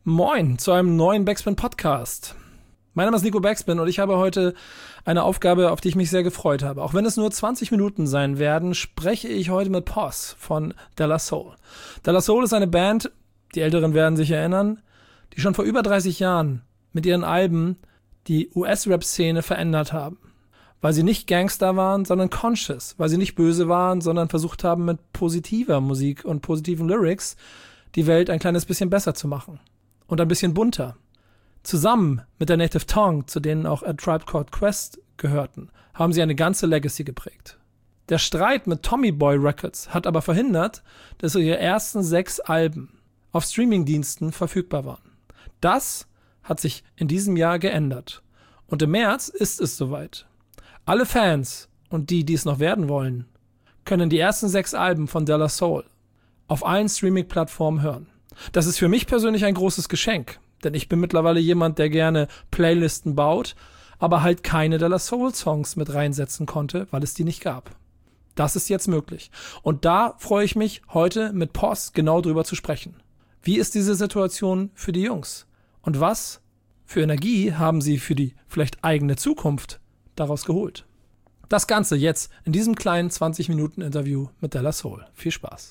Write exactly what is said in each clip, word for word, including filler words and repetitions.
Moin zu einem neuen Backspin-Podcast. Mein Name ist Nico Backspin und ich habe heute eine Aufgabe, auf die ich mich sehr gefreut habe. Auch wenn es nur zwanzig Minuten sein werden, spreche ich heute mit Pos von De La Soul. De La Soul ist eine Band, die Älteren werden sich erinnern, die schon vor über dreißig Jahren mit ihren Alben die U S-Rap-Szene verändert haben. Weil sie nicht Gangster waren, sondern conscious. Weil sie nicht böse waren, sondern versucht haben, mit positiver Musik und positiven Lyrics die Welt ein kleines bisschen besser zu machen. Und ein bisschen bunter. Zusammen mit der Native Tongue, zu denen auch A Tribe Called Quest gehörten, haben sie eine ganze Legacy geprägt. Der Streit mit Tommy Boy Records hat aber verhindert, dass ihre ersten sechs Alben auf Streamingdiensten verfügbar waren. Das hat sich in diesem Jahr geändert. Und im März ist es soweit. Alle Fans und die, die es noch werden wollen, können die ersten sechs Alben von De La Soul auf allen Streaming-Plattformen hören. Das ist für mich persönlich ein großes Geschenk, denn ich bin mittlerweile jemand, der gerne Playlisten baut, aber halt keine De La Soul Songs mit reinsetzen konnte, weil es die nicht gab. Das ist jetzt möglich. Und da freue ich mich, heute mit Pos genau drüber zu sprechen. Wie ist diese Situation für die Jungs? Und was für Energie haben sie für die vielleicht eigene Zukunft daraus geholt? Das Ganze jetzt in diesem kleinen zwanzig Minuten Interview mit De La Soul. Viel Spaß.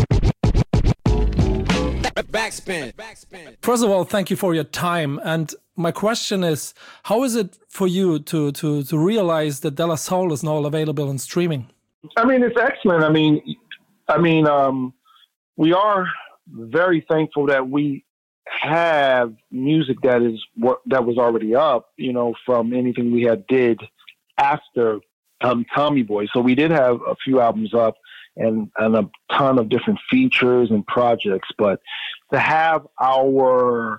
Backspin. First of all, thank you for your time. And my question is, how is it for you to to to realize that De La Soul is now available in streaming? I mean, it's excellent. I mean, I mean, um, we are very thankful that we have music that is what that was already up, you know, from anything we had did after um, Tommy Boy. So we did have a few albums up. And, and a ton of different features and projects. But to have our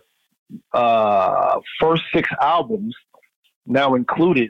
uh, first six albums now included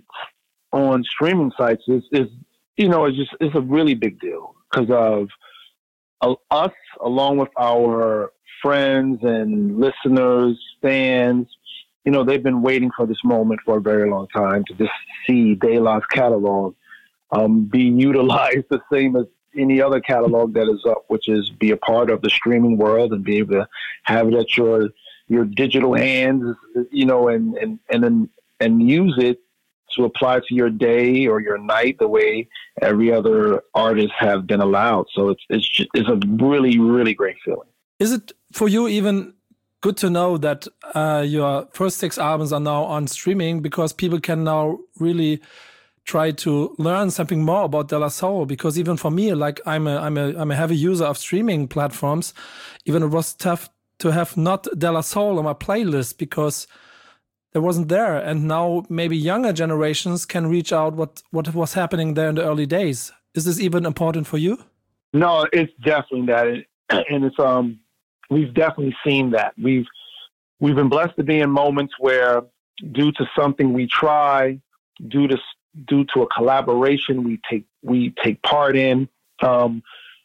on streaming sites is, is you know, it's just it's a really big deal because of uh, us, along with our friends and listeners, fans. You know, they've been waiting for this moment for a very long time to just see De La's catalog um, be utilized the same as any other catalog that is up, which is be a part of the streaming world and be able to have it at your your digital hands, you know, and and and then and use it to apply to your day or your night the way every other artist have been allowed. So it's it's just, it's a really really great feeling. Is it for you even good to know that uh, your first six albums are now on streaming because people can now really try to learn something more about De La Soul? Because even for me, like I'm a I'm a I'm a heavy user of streaming platforms. Even it was tough to have not De La Soul on my playlist because there wasn't there. And now maybe younger generations can reach out what what was happening there in the early days. Is this even important for you? No, it's definitely that, and it's um we've definitely seen that. We've we've been blessed to be in moments where, due to something we try, due to due to a collaboration we take we take part in, um,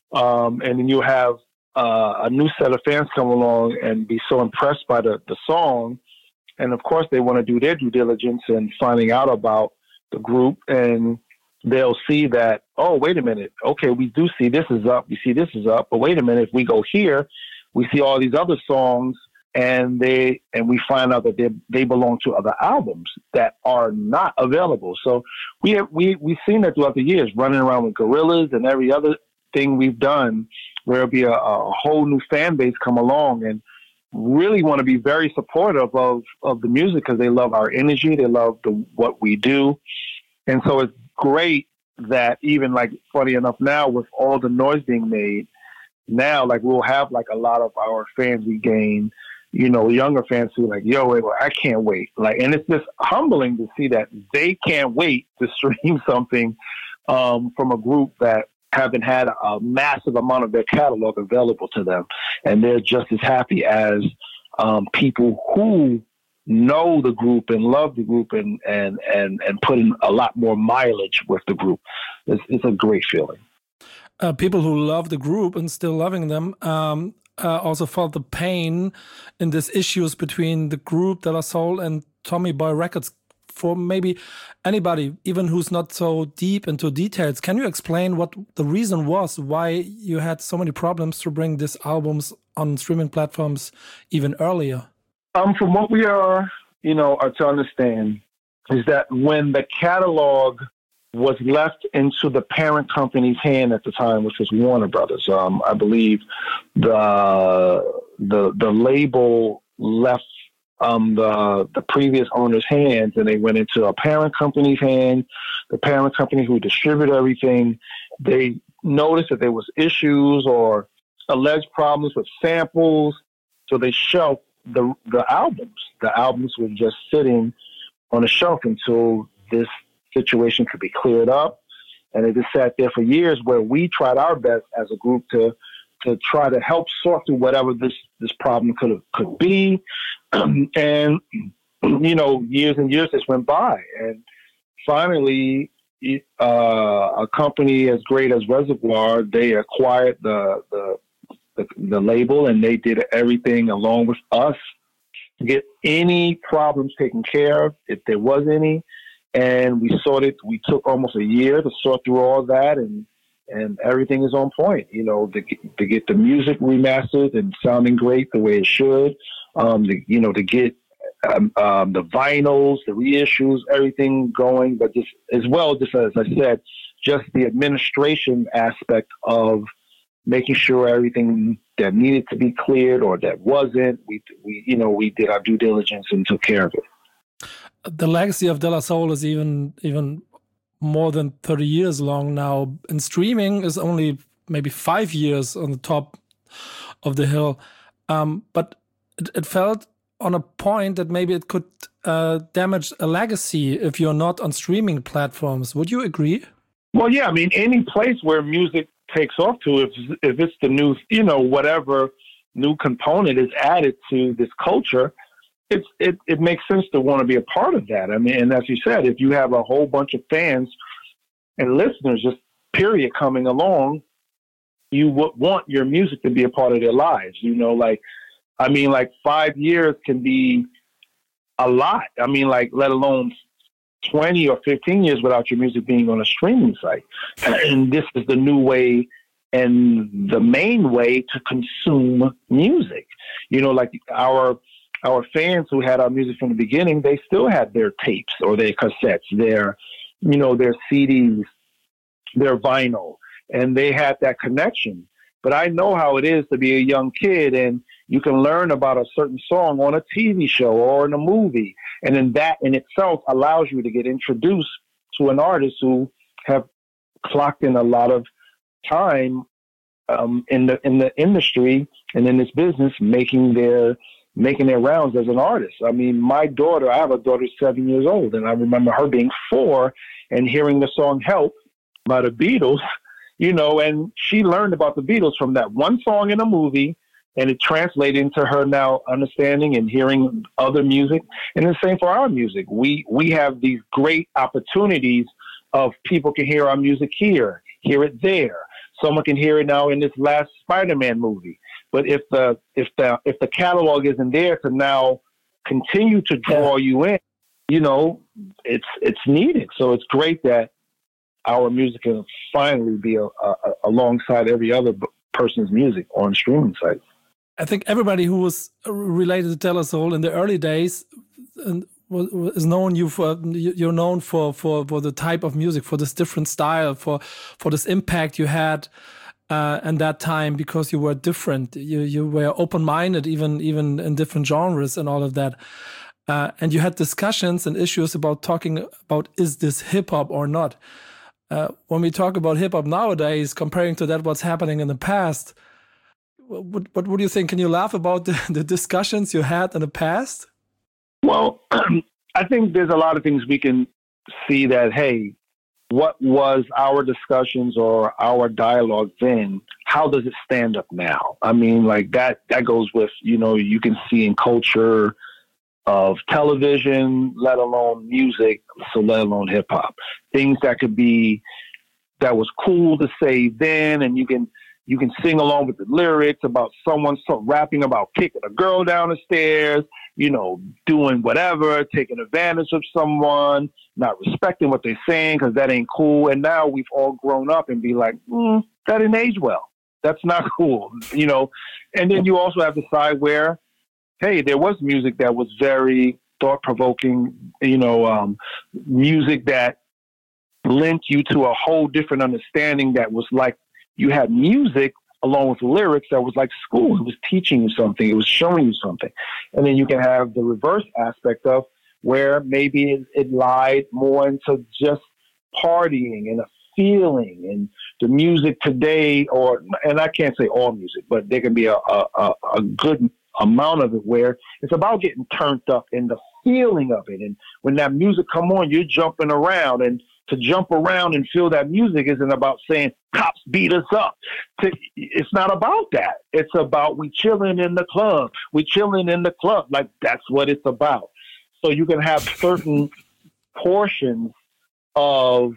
um, and then you have uh, a new set of fans come along and be so impressed by the, the song, and of course they want to do their due diligence and finding out about the group, and they'll see that, oh, wait a minute, okay, we do see this is up, we see this is up, but wait a minute, if we go here, we see all these other songs. And they and we find out that they they belong to other albums that are not available. So we have we we've seen that throughout the years, running around with Gorillas and every other thing we've done, where it'll be a, a whole new fan base come along and really want to be very supportive of of the music because they love our energy, they love the what we do, and so it's great that even like funny enough now with all the noise being made, now like we'll have like a lot of our fans we gain. You know, younger fans who are like, yo, wait, I can't wait. Like, and it's just humbling to see that they can't wait to stream something um, from a group that haven't had a massive amount of their catalog available to them. And they're just as happy as um, people who know the group and love the group and, and, and, and put in a lot more mileage with the group. It's, it's a great feeling. Uh, people who love the group and still loving them, um, Uh, also felt the pain in these issues between the group De La Soul and Tommy Boy Records. For maybe anybody, even who's not so deep into details, can you explain what the reason was why you had so many problems to bring these albums on streaming platforms even earlier? Um, from what we are, you know, are to understand is that when the catalog was left into the parent company's hand at the time, which was Warner Brothers, um, I believe the the the label left um, the the previous owner's hands, and they went into a parent company's hand. The parent company who distributed everything, they noticed that there was issues or alleged problems with samples, so they shelved the the albums. The albums were just sitting on a shelf until this situation could be cleared up, and it just sat there for years. Where we tried our best as a group to to try to help sort through whatever this this problem could could be, and you know, years and years just went by, and finally, uh, a company as great as Reservoir, they acquired the the the, the label, and they did everything along with us to get any problems taken care of, if there was any. And we sorted, we took almost a year to sort through all that, and and everything is on point, you know, to, to get the music remastered and sounding great the way it should, um, to, you know, to get um, um, the vinyls, the reissues, everything going, but just as well, just as I said, just the administration aspect of making sure everything that needed to be cleared or that wasn't, we, we, you know, we did our due diligence and took care of it. The legacy of De La Soul is even even more than thirty years long now, and streaming is only maybe five years on the top of the hill. Um, but it, it felt on a point that maybe it could uh, damage a legacy if you're not on streaming platforms. Would you agree? Well, yeah. I mean, any place where music takes off to, if if it's the new, you know, whatever new component is added to this culture, It's, it, it makes sense to want to be a part of that. I mean, and as you said, if you have a whole bunch of fans and listeners, just period, coming along, you would want your music to be a part of their lives. You know, like, I mean, like five years can be a lot. I mean, like, let alone twenty or fifteen years without your music being on a streaming site. And this is the new way and the main way to consume music. You know, like our... Our fans who had our music from the beginning, they still had their tapes or their cassettes, their, you know, their C Ds, their vinyl, and they had that connection. But I know how it is to be a young kid, and you can learn about a certain song on a T V show or in a movie, and then that in itself allows you to get introduced to an artist who have clocked in a lot of time um, in the in the industry and in this business, making their making their rounds as an artist. I mean, my daughter, I have a daughter seven years old, and I remember her being four and hearing the song Help by the Beatles, you know, and she learned about the Beatles from that one song in a movie, and it translated into her now understanding and hearing other music. And the same for our music. We, we have these great opportunities of people can hear our music here, hear it there. Someone can hear it now in this last Spider-Man movie. But if the if the if the catalog isn't there to now continue to draw you in, you know, it's it's needed. So it's great that our music can finally be a, a, alongside every other person's music on streaming sites. I think everybody who was related to De La Soul in the early days is known you for you're known for for for the type of music, for this different style, for for this impact you had. Uh, and that time, because you were different, you you were open-minded, even even in different genres and all of that, uh, and you had discussions and issues about talking about, is this hip hop or not? Uh, when we talk about hip hop nowadays, comparing to that what's happening in the past, what what would you think? Can you laugh about the, the discussions you had in the past? Well, I think there's a lot of things we can see that, hey, what was our discussions or our dialogue then? How does it stand up now? I mean, like that, that goes with, you know, you can see in culture of television, let alone music, so let alone hip hop, things that could be, that was cool to say then. And you can, you can sing along with the lyrics about someone so rapping about kicking a girl down the stairs, you know, doing whatever, taking advantage of someone, not respecting what they're saying because that ain't cool. And now we've all grown up and be like, mm, that didn't age well. That's not cool, you know. And then you also have the side where, hey, there was music that was very thought-provoking, you know, um, music that lent you to a whole different understanding that was like you had music along with lyrics that was like school. It was teaching you something. It was showing you something. And then you can have the reverse aspect of where maybe it, it lied more into just partying and a feeling. And the music today, or and I can't say all music, but there can be a, a, a good amount of it where it's about getting turned up and the feeling of it. And when that music come on, you're jumping around. And to jump around and feel that music isn't about saying cops beat us up. It's not about that. It's about we chilling in the club. We chilling in the club. Like that's what it's about. So you can have certain portions of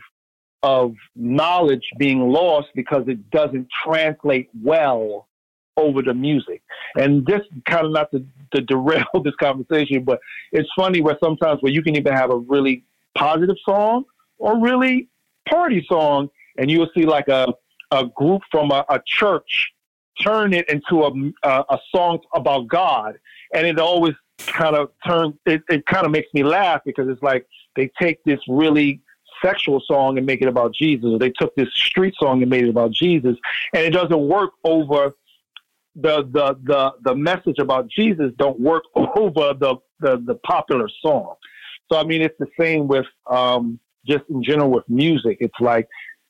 of knowledge being lost because it doesn't translate well over the music. And this kind of not to, to derail this conversation, but it's funny where sometimes where you can even have a really positive song or really party song, and you'll see like a, a group from a, a church turn it into a, a, a song about God. And it always kind of turns, it, it kind of makes me laugh because it's like they take this really sexual song and make it about Jesus, or they took this street song and made it about Jesus, and it doesn't work over the the the, the message about Jesus don't work over the, the, the popular song. So, I mean, it's the same with um, just in general with music. It's like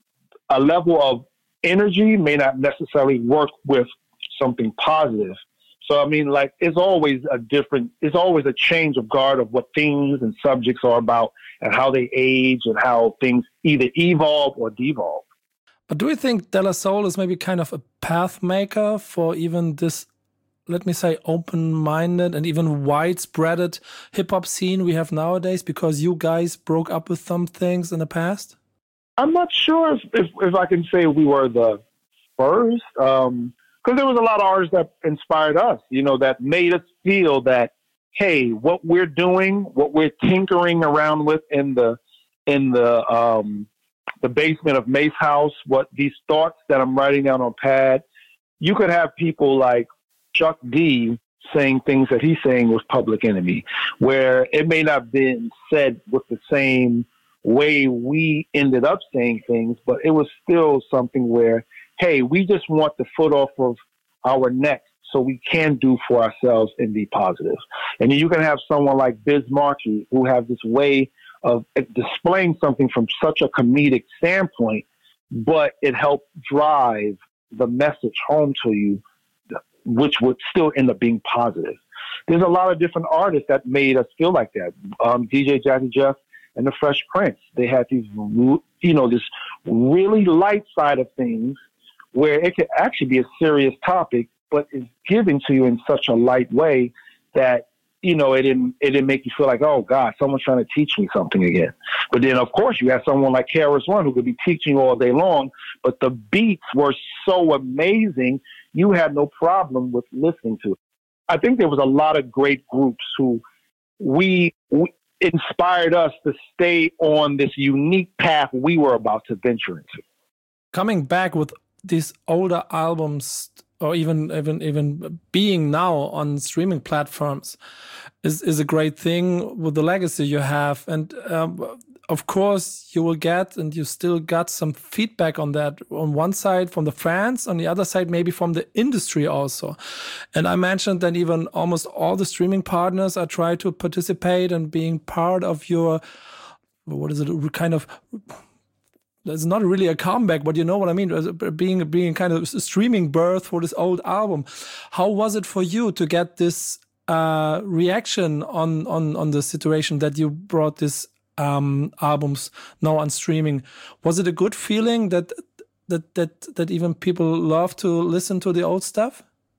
a level of energy may not necessarily work with something positive. So, I mean, like, it's always a different, it's always a change of guard of what things and subjects are about and how they age and how things either evolve or devolve. But do you think De La Soul is maybe kind of a path maker for even this, let me say, open-minded and even widespread hip-hop scene we have nowadays, because you guys broke up with some things in the past? I'm not sure if, if, if I can say we were the first, um, because there was a lot of artists that inspired us, you know, that made us feel that, hey, what we're doing, what we're tinkering around with in the in the um, the basement of Mace House, what these thoughts that I'm writing down on pad, you could have people like Chuck D saying things that he's saying with Public Enemy, where it may not have been said with the same way we ended up saying things, but it was still something where, hey, we just want the foot off of our neck so we can do for ourselves and be positive. And then you can have someone like Biz Markie who has this way of displaying something from such a comedic standpoint, but it helped drive the message home to you, which would still end up being positive. There's a lot of different artists that made us feel like that. Um, D J Jazzy Jeff and the Fresh Prince, they had these, you know, this really light side of things where it could actually be a serious topic, but it's given to you in such a light way that, you know, it didn't, it didn't make you feel like, oh God, someone's trying to teach me something again. But then of course you have someone like K R S One who could be teaching you all day long, but the beats were so amazing, you had no problem with listening to it. I think there was a lot of great groups who we, we inspired us to stay on this unique path we were about to venture into. Coming back with these older albums, or even even even being now on streaming platforms, is is a great thing with the legacy you have. And um, of course, you will get, and you still got some feedback on that. On one side from the fans, on the other side maybe from the industry also. And I mentioned that even almost all the streaming partners are trying to participate and being part of your, what is it, kind of, it's not really a comeback, but you know what I mean, being being kind of a streaming birth for this old album. How was it for you to get this uh, reaction on, on, on the situation that you brought this um, albums now on streaming? Was it a good feeling that that that that even people love to listen to the old stuff?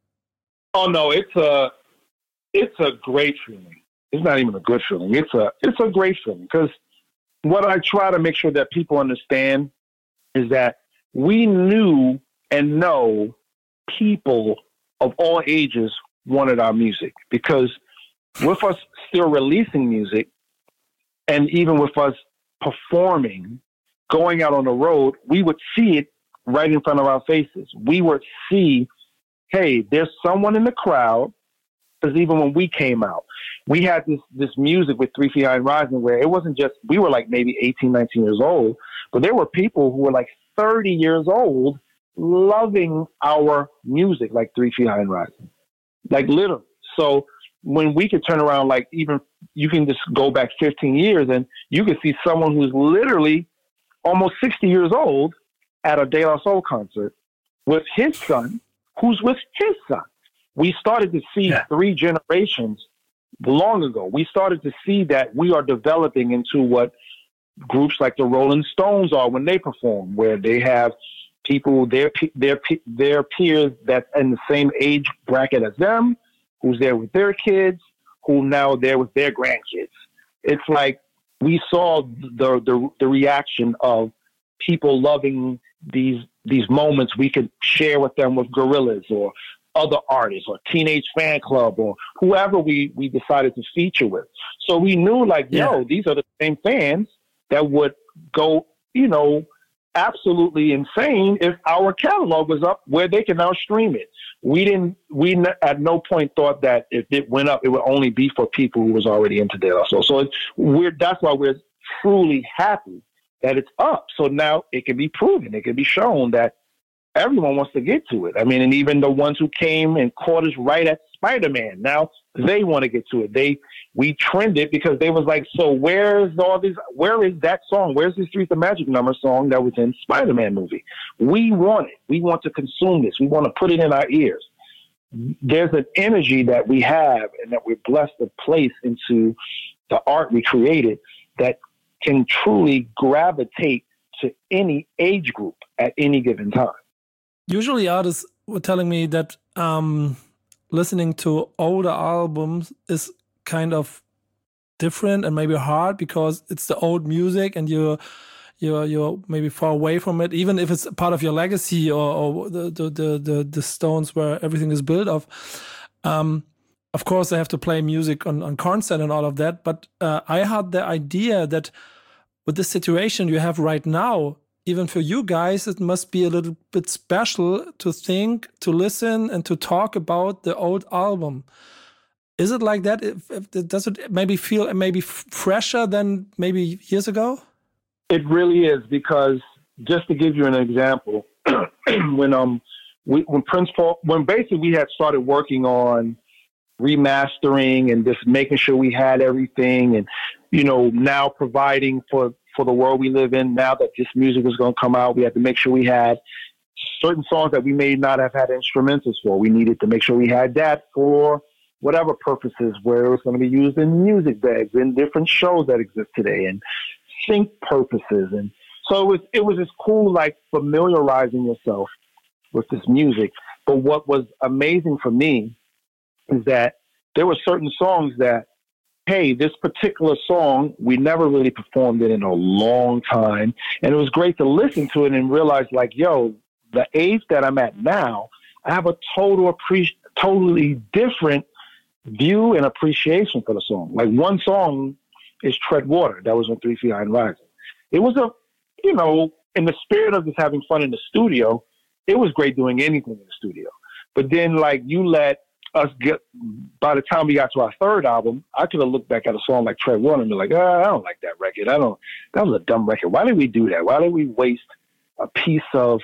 Oh no, it's a it's a great feeling. It's not even a good feeling. It's a it's a great feeling, because what I try to make sure that people understand is that we knew and know people of all ages wanted our music, because with us still releasing music, and even with us performing, going out on the road, we would see it right in front of our faces. We would see, hey, there's someone in the crowd because even when we came out, we had this this music with Three Feet High and Rising where it wasn't just, we were like maybe eighteen, nineteen years old, but there were people who were like thirty years old loving our music like Three Feet High and Rising. Like literally. So when we could turn around, like even you can just go back fifteen years and you can see someone who's literally almost sixty years old at a De La Soul concert with his son, who's with his son. We started to see yeah. three generations long ago. We started to see that we are developing into what groups like the Rolling Stones are when they perform, where they have people, their their their peers that's in the same age bracket as them, who's there with their kids, who now there with their grandkids. It's like we saw the the, the reaction of people loving these these moments we could share with them with Gorillaz or other artists or Teenage Fan Club or whoever we, we decided to feature with. So we knew like, yeah. yo, these are the same fans that would go, you know, absolutely insane if our catalog was up where they can now stream it. We didn't, we n- at no point thought that if it went up, it would only be for people who was already into De La Soul. So it's, we're, that's why we're truly happy that it's up. So now it can be proven, it can be shown that everyone wants to get to it. I mean, and even the ones who came and caught us right at Spider-Man, now they want to get to it. They, we trended because they was like, so where's all these, where is that song? Where's the Streets of Magic Number song that was in Spider-Man movie? We want it. We want to consume this. We want to put it in our ears. There's an energy that we have and that we're blessed to place into the art we created that can truly gravitate to any age group at any given time. Usually artists were telling me that um, listening to older albums is kind of different and maybe hard because it's the old music and you're you're you're maybe far away from it, even if it's part of your legacy or, or the, the the the the stones where everything is built of. Um, of course, they have to play music on on concert and all of that, but uh, I had the idea that with the situation you have right now, even for you guys, it must be a little bit special to think, to listen, and to talk about the old album. Is it like that? If, if, does it maybe feel maybe fresher than maybe years ago? It really is, because just to give you an example, when um we, when Prince Paul, when basically we had started working on remastering and just making sure we had everything, and you know now providing for. for the world we live in, now that this music was going to come out, we had to make sure we had certain songs that we may not have had instrumentals for. We needed to make sure we had that for whatever purposes, where it was going to be used in music bags, in different shows that exist today, and sync purposes. And so it was, it was just cool, like familiarizing yourself with this music. But what was amazing for me is that there were certain songs that, hey, this particular song, we never really performed it in a long time. And it was great to listen to it and realize, like, yo, the age that I'm at now, I have a total appre- totally different view and appreciation for the song. Like, one song is Tread Water. That was on Three Feet High and Rising. It was a, you know, in the spirit of just having fun in the studio, it was great doing anything in the studio. But then, like, you let us get, by the time we got to our third album, I could have looked back at a song like Tread Water and be like, oh, I don't like that record. I don't, that was a dumb record. Why did we do that? Why did we waste a piece of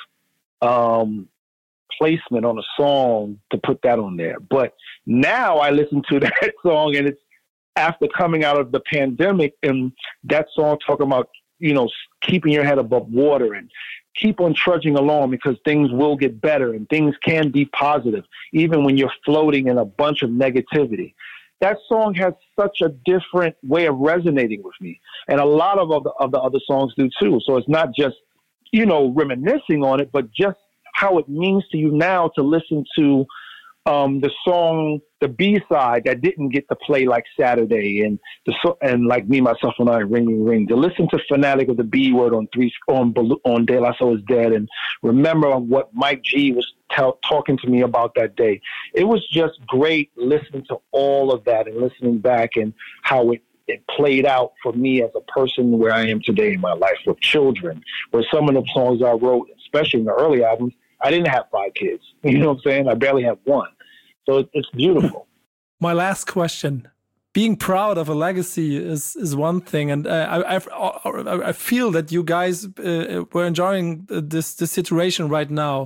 um, placement on a song to put that on there? But now I listen to that song, and it's after coming out of the pandemic, and that song talking about, you know, keeping your head above water and keep on trudging along because things will get better and things can be positive, even when you're floating in a bunch of negativity. That song has such a different way of resonating with me. And a lot of, of, the, of the other songs do too. So it's not just, you know, reminiscing on it, but just how it means to you now to listen to um, the song, the B-side that didn't get to play like Saturday, and the so, and like Me, Myself, and I, Ring, Ring, Ring. To listen to Fanatic of the B-Word on three on on De La Soul Is Dead, and remember what Mike G was t- talking to me about that day. It was just great listening to all of that and listening back and how it it played out for me as a person where I am today in my life with children, where some of the songs I wrote, especially in the early albums, I didn't have five kids. You know what I'm saying? I barely have one. So it's beautiful. My last question. Being proud of a legacy is is one thing, and uh, I I've, I feel that you guys uh, were enjoying this this situation right now.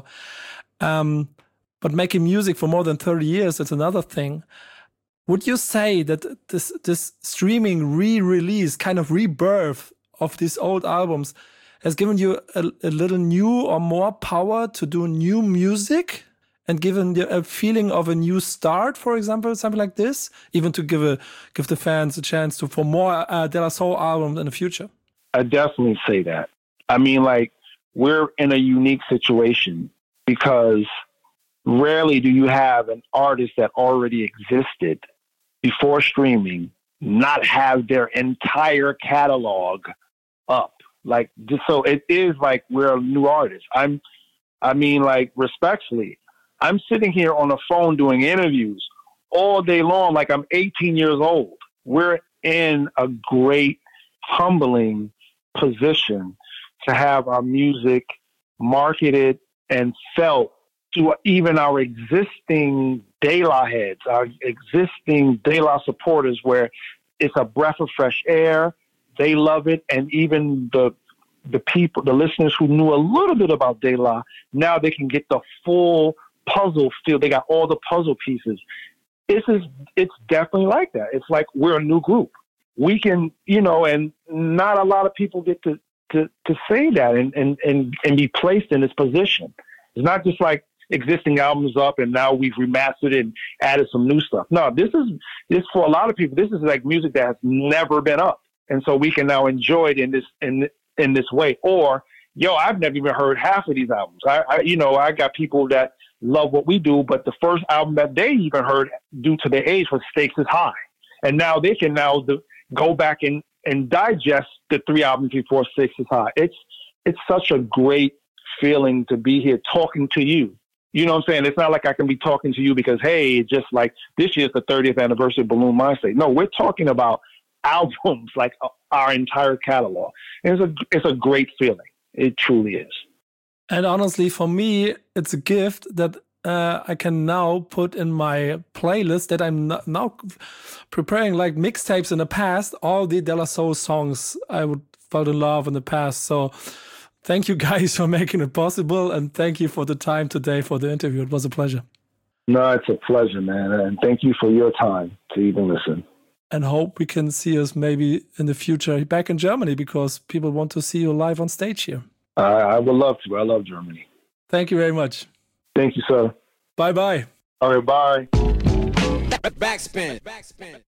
Um, but making music for more than thirty years, it's another thing. Would you say that this this streaming re-release, kind of rebirth of these old albums, has given you a, a little new or more power to do new music? And given the, a feeling of a new start, for example, something like this, even to give a give the fans a chance to for more uh, De La Soul albums in the future. I definitely say that. I mean, like, we're in a unique situation because rarely do you have an artist that already existed before streaming not have their entire catalog up. Like, just so it is like we're a new artist. I'm, I mean, like, respectfully, I'm sitting here on the phone doing interviews all day long like I'm eighteen years old. We're in a great, humbling position to have our music marketed and felt to even our existing De La heads, our existing De La supporters, where it's a breath of fresh air. They love it. And even the the people, the listeners who knew a little bit about De La, now they can get the full puzzle feel. They got all the puzzle pieces. This is, it's definitely like that. It's like we're a new group. We can, you know, and not a lot of people get to, to, to say that and, and, and, and be placed in this position. It's not just like existing albums up and now we've remastered it and added some new stuff. No, this is, this for a lot of people, this is like music that has never been up. And so we can now enjoy it in this, in, in this way. Or, yo, I've never even heard half of these albums. I, I you know, I got people that love what we do, but the first album that they even heard due to their age was Stakes is High. And now they can now do, go back and, and digest the three albums before Stakes is High. It's, it's such a great feeling to be here talking to you. You know what I'm saying? It's not like I can be talking to you because, hey, it's just like this year's the thirtieth anniversary of Balloon Mindstate. No, we're talking about albums, like uh, our entire catalog. And it's a, it's a great feeling. It truly is. And honestly, for me, it's a gift that uh, I can now put in my playlist that I'm now preparing, like mixtapes in the past, all the De La Soul songs I would felt in love in the past. So thank you guys for making it possible. And thank you for the time today for the interview. It was a pleasure. No, it's a pleasure, man. And thank you for your time to even listen. And hope we can see us maybe in the future back in Germany because people want to see you live on stage here. Uh, I would love to. I love Germany. Thank you very much. Thank you, sir. Bye-bye. All right, bye. Backspin. Backspin.